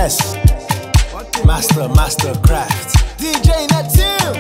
Greatness. Mastercraft. DJ Natil.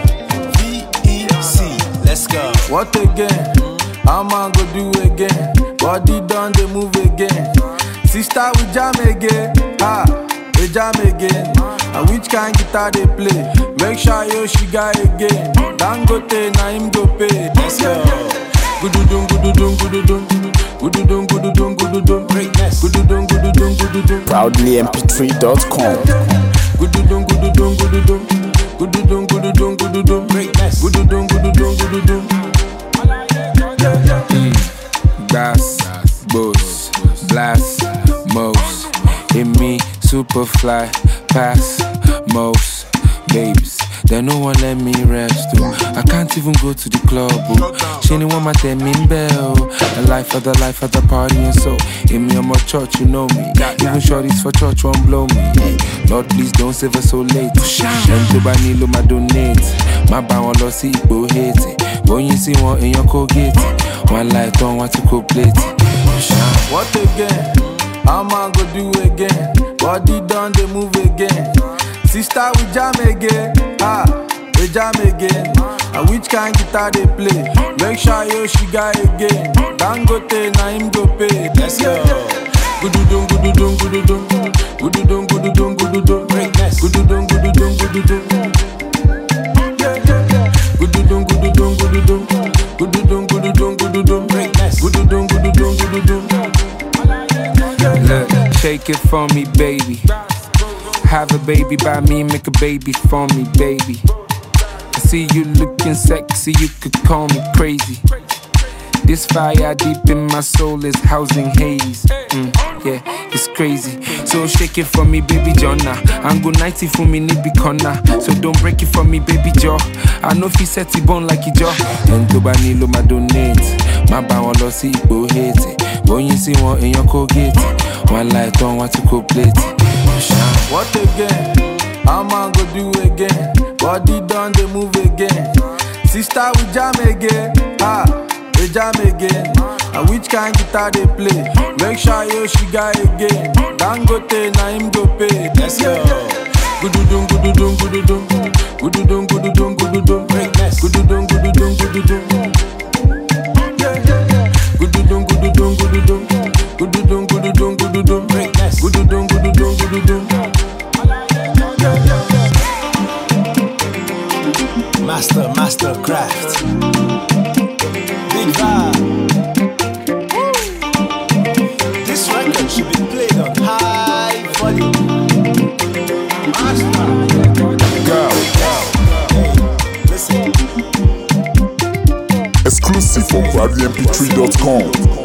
VEC. Let's go. What again? How man go do again? Body done, they move again. Sister, we jam again. They jam again. And which kind guitar they play? Make sure yo she got again. Dangote, na him go pay. Let's go. Gududum, gududum, gududum. Gududum, gududum, gududum. Greatness. Gududum, gududum, gududum. ProudlyMP3.com. Gududum, gududum, gududum. Gududum, gududum, gududum. Greatness. Gududum, gududum, gududum. Bass, boss, blast, most. In me, superfly, pass, most. Babes, they no one let me rest, oh. I can't even go to the club, oh. She ain't want my damn bell. The life of the party and so. In me, I'm a church, you know me. Even shorties for church won't blow me. Lord, please don't save us so late. Them to buy Nilo, my donate. My buy one loss, see, go hate it. When you see one in your Colgate, one light don't want to go plate it. What again? How man go do again? Body done, they move again. Sister, we jam again. They jam again. And which kind guitar they play? Make sure yo she got again. Dangote, na him go pay. Let's go. Gududum, gududum, gududum. Gududum, gududum, gududum. Greatness. Gududum, gududum, gududum. Gududum, gududum, gududum. Gududum, gududum, gududum. Greatness. Gududum, gududum, gududum. Look, shake it for me, baby. Have a baby by me, make a baby for me, baby. I see you looking sexy, you could call me crazy. This fire deep in my soul is housing haze. Yeah, it's crazy. So shake it for me, baby Jonna. I'm go 90 for me, nibi corner. So don't break it for me, baby Joe. I know if you set it bone like it Joe. And to Banilo, my donate. My bow loss, see, go hate it. When you see one in your Colgate, one light don't want to go plate it. What again? How man go do again? Body done, they move again. Sister, we jam again. They jam again. And which kind guitar they play? Make sure yo she got again. Dangote, na him go pay. Let's go. Gududum, gududum, gududum. Gududum, gududum, gududum. Greatness. Gududum, gududum, gududum. Gududum, gududum, gududum. Gududum, gududum, gududum. Greatness. Gududum, gududum, gududum. Mastercraft. Big vibe. This record should be played on high volume. Master. Go. Hey, listen. Exclusive from ProudlyMP3.com.